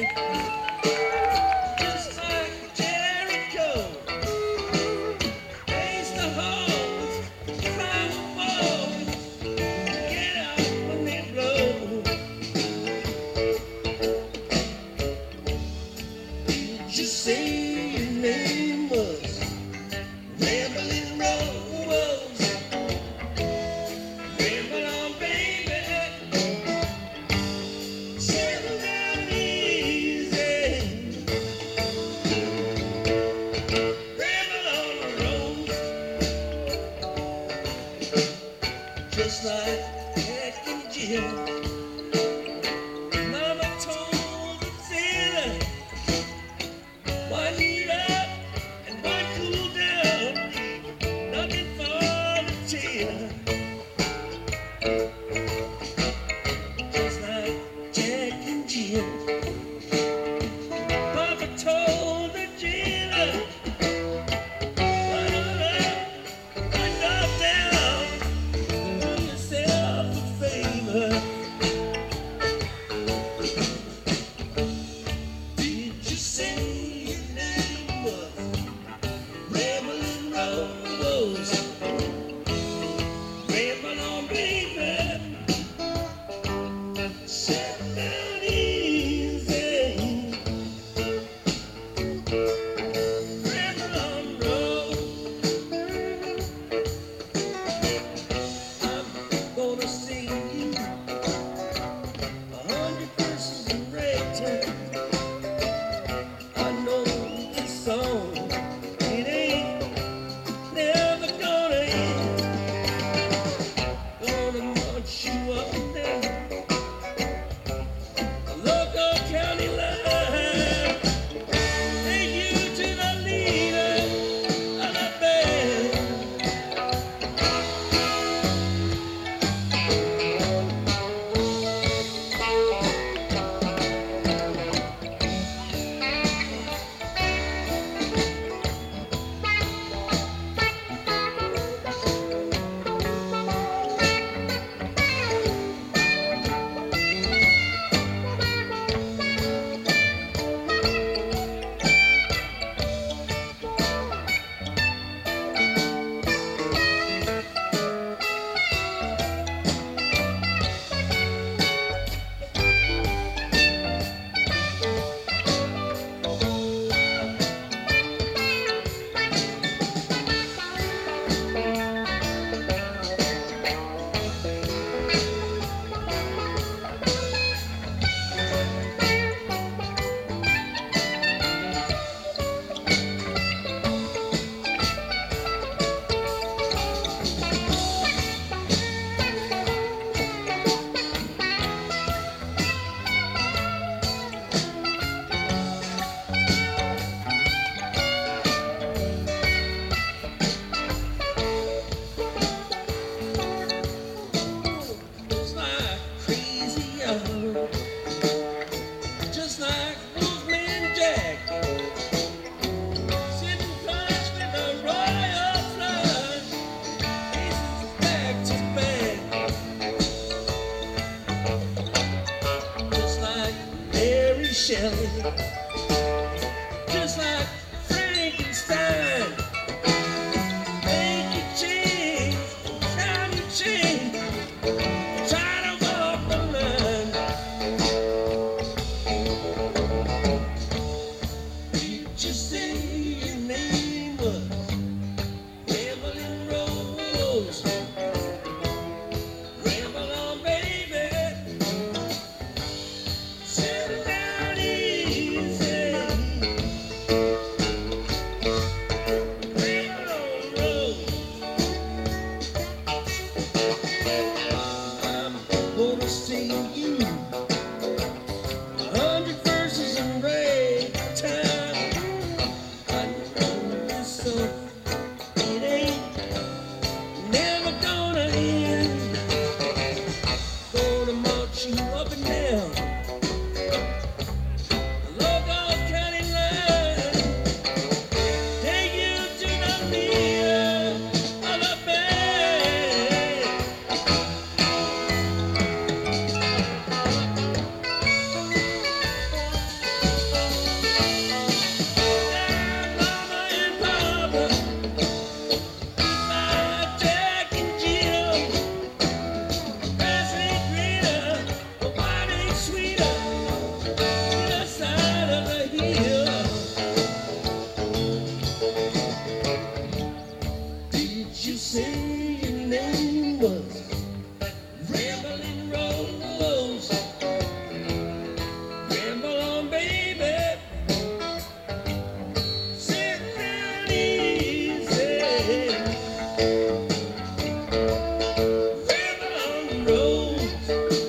Just like Jericho, face the halls, climb the walls, get out when they blow. Did you say your name was Ramblin' Rose? Ramble on, baby, settle down easy. Ramble on the road, just like Jack and Jill. Mama told the sailor, one heat up and one cool down, nothing for the tailor. Just like Jack and Jill. Papa told the jailer, one up, one down, do yourself a favor. Did you say your name was Ramblin' Rose? Ramble on, baby, settle down easy. Ramble on the road, I'm gonna sing you 100 verses in ragtime. I know this song, it ain't never gonna end. Gonna march you up and down a local county line. Take you to the leader of the band. Just like crazy young, just like Wolfman Jack, sitting flush with a royal flush, faces back to back. Just like Mary Shelley, just like Frankenstein. Make you change, time you change, try to walk the line. Did you say your name was Ramblin' Rose? Ramble on, baby, settle down easy. Ramble on the road, I'm gonna sing you 100 verses in ragtime. I know this song, it ain't never gonna end. Gonna march you up and down the local county line. Take you to the leader of the band. knows